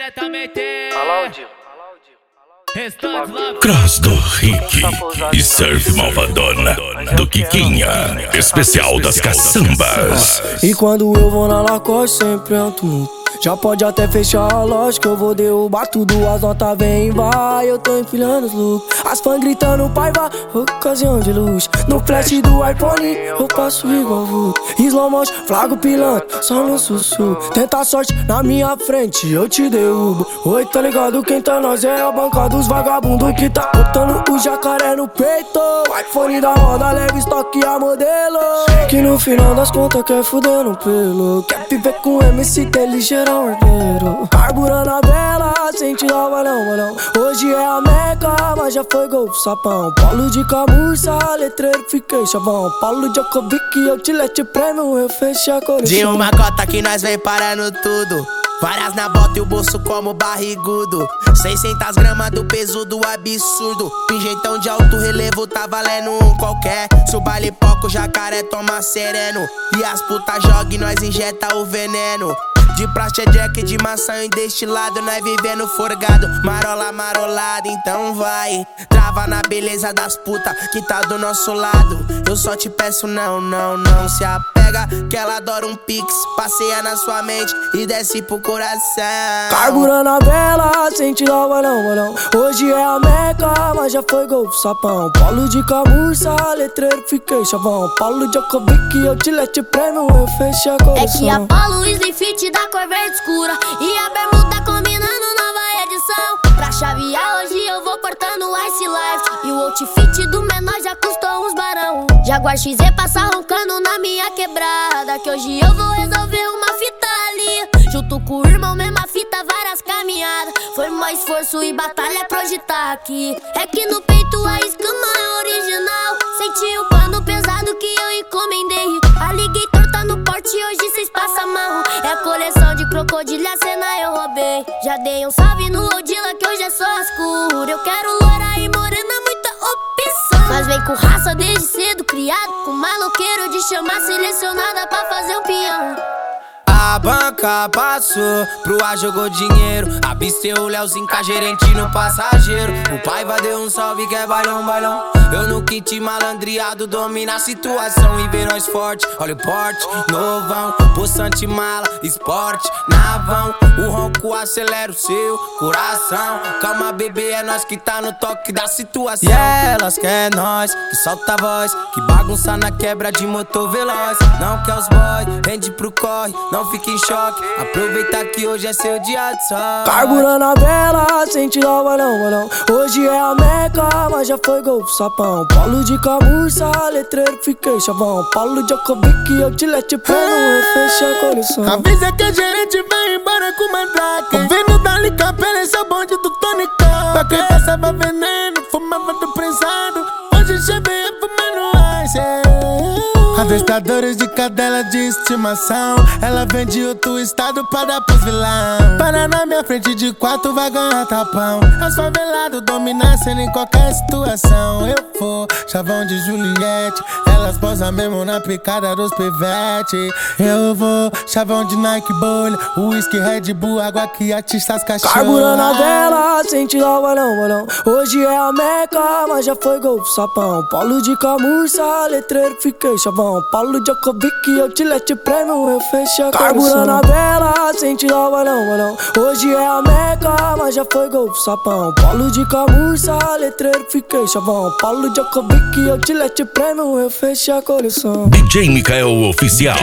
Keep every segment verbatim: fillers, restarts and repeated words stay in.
diretamente. Cross do Rick e Surf Malvadona do Kikinha, especial das caçambas. E quando eu vou na Lacoste sempre é um tumulto. Já pode até fechar a loja que eu vou derrubar tudo. As notas vem e vai, eu tô empilhando os looks. As fãs gritando pai vai, ocasião de luz. No flash do iPhone eu passo igual vulto. Slow motion, flago pilantra, só no sussurro. Tenta a sorte na minha frente, eu te derrubo. Oi, tá ligado? Quem tá nós é a banca dos vagabundos que tá cortando o jacaré no peito. iPhone da roda, leve estoque a modelo. Que no final das contas quer fuder no pelo. Quer viver com M C T ligeiro. Carburando a vela, sem tirar o balão, balão. Hoje é a Meca, mas já foi gol, sapão. Paulo de camurça, letreiro, fiquei chavão. Paulo Djokovic, eu te lete prêmio, eu fechei a coleção. De uma cota que nós vem parando tudo. Várias na bota e o bolso como barrigudo. Seiscentas gramas do peso do absurdo. Pingentão de alto relevo tá valendo um qualquer. Se o baile poco, o jacaré toma sereno. E as putas jogam e nós injeta o veneno. De praxe é jack, de maçã e destilado. Nós vivendo forgado, marola marolada. Então vai, trava na beleza das putas que tá do nosso lado. Eu só te peço não, não, não se apega, que ela adora um pix. Passeia na sua mente e desce pro coração. Carburando a vela, sem tirar o balão, balão. Hoje é a Meca, mas já foi gol, sapão. Paulo de camurça, letreiro, fiquei chavão. Paulo Djokovic, eu te lete prêmio, eu fechei a coleção. É que a Paulo Slim Fit da cor verde escura e a bermuda combinando nova edição. Pra chavear hoje eu vou portando Ice Life. E o outfit do menor já custou uns barão. Jaguar X Z passa roncando na minha quebrada, que hoje eu vou resolver uma fita ali. Junto com o irmão, mesma fita, várias caminhadas. Foi mais esforço e batalha pra hoje tá aqui. É que no peito a escama é original. Senti o pano pesado que eu encomendei. Alligator tá no porte, hoje cês passam marrom. É coleção de crocodilo, a cena eu roubei. Já dei um salve no Odila que hoje é só as cura. Eu quero loura e morena, muita opção. Mas vem com raça desde cedo, criado com maloqueiro de chamar selecionada pra fazer um peão. A banca passou, pro ar jogou dinheiro. Absteu o Leozinho, gerente no passageiro. O Paiva deu um salve que é bailão, bailão. Eu no kit malandreado, domina a situação e vê nós forte. Olha o porte, novão, poçante mala, esporte, navão. O ronco acelera o seu coração. Calma bebê, é nós que tá no toque da situação. E elas quer nós, que solta a voz, que bagunça na quebra de motor veloz. Não quer os boy, rende pro corre, não fique em choque, aproveita que hoje é seu dia de sol. Carburando a vela, sem tirar o balão, balão. Hoje é a Meca, mas já foi gol, sapão. Paulo de camurça, letreiro, fiquei chavão. Paulo Djokovic, eu te lete prêmio, eu fechei a coleção. Avisa que a gerente vai embora com mandrake. O vendo dali capela, esse é o bonde do Tony Khan. Pra quem passava veneno, fumava do prensado. Hoje chevei fumando ice, yeah. Adestradores de cadela de estimação. Ela vem de outro estado pra dar pros vilão. Para na minha frente de quatro vai ganhar tapão. As favelados dominância em qualquer situação. Eu for chavão de Juliette, elas posam mesmo na picada dos pivete. Eu vou chavão de Nike bolha, whisky, Red Bull, água que atiça as cachorras. Carburando a vela, sem tirar o balão, balão. Hoje é a Meca, mas já foi gol, sapão. Paulo de camurça, letreiro, fiquei chavão. Paulo Djokovic, eu te lete prêmio, eu fechei a coleção. Carburando a vela, sem tirar o balão, balão. Hoje é a Meca, mas já foi gol, sapão. Paulo de camurça, letreiro, fiquei chavão. Paulo Djokovic, eu te lete prêmio, eu fechei a coleção. D J Mikael Oficial.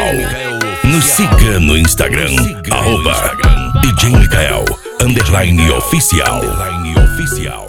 Nos siga no Instagram, arroba D J Mikael, underline oficial.